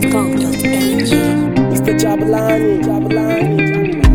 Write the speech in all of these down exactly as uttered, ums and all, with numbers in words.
co dot a g. Mister Jabalani, Jabalani,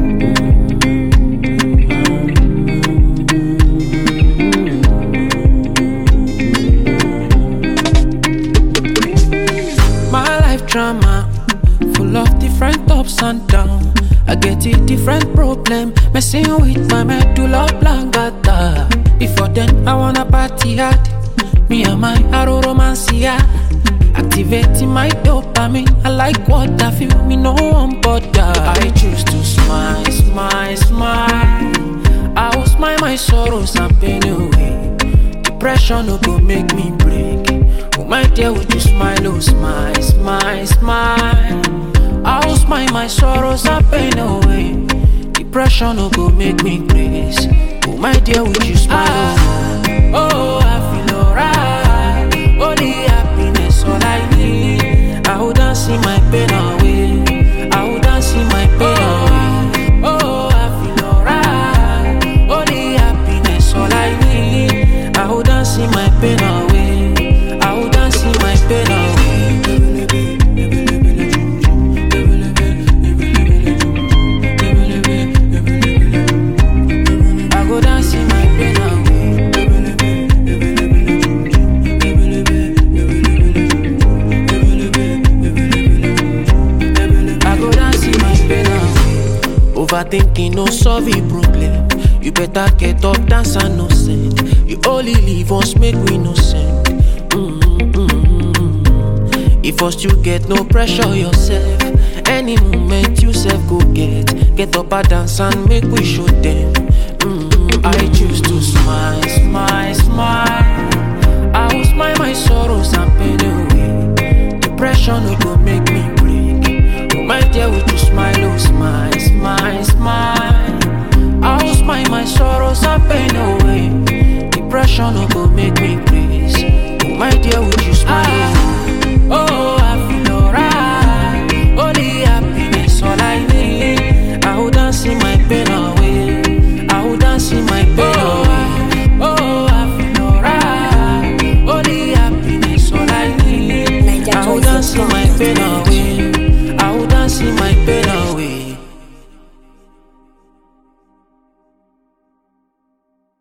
My life drama, full of different ups and downs. I get a different problem, messing with my medulla oblongata. Before then, I wanna party hard. Me and my arrow romance, yeah. Activating my dopamine. I like what I feel, me no one bother. I choose to smile, smile, smile. I will smile my sorrows and pain away. Depression no go make me break. Oh my dear, would you smile, oh smile, smile, smile. I will smile my sorrows and pain away. Depression no go make me grace. Oh my dear, would you smile? Ah, oh, I feel alright. Only happiness, all I need. I will dance in my pain away. I will dance in my pain away. Oh, I feel alright. Only happiness, all I need. I will dance in my pain away. I will dance in my pain away. Overthinking no solve the problem. You better get up, dance and no send. You only live once, make we no send. Mm-hmm. If first you get no pressure yourself. Any moment you self go get. Get up and dance and make we show them. Mm-hmm. I choose to smile, smile,